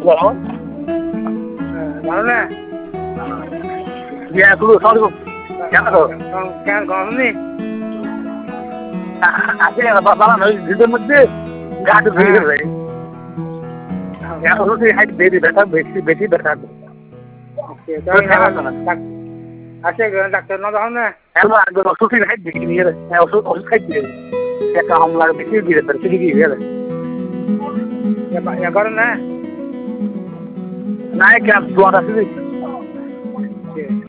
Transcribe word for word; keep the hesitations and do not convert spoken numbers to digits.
Hello? ভালো না? Yeah, hello, sorry. কেন তো? কেন গরমনি? আজকে বাবা না দুধের মধ্যে গাছ ভেঙে গেছে। এখন ওই হাইট বেশি ব্যথা বেশি বেশি ব্যথা। আচ্ছা ডাক্তার না দাও না? এখন আগে ওষুধ হাইট বেশি নিয়ে গেছে। ওষুধ ওষুধ খাইতে একটা হামলা বেশি দিয়ে দেবে ঠিক কি গেলে। এবার না? না কেন দোয়া আছে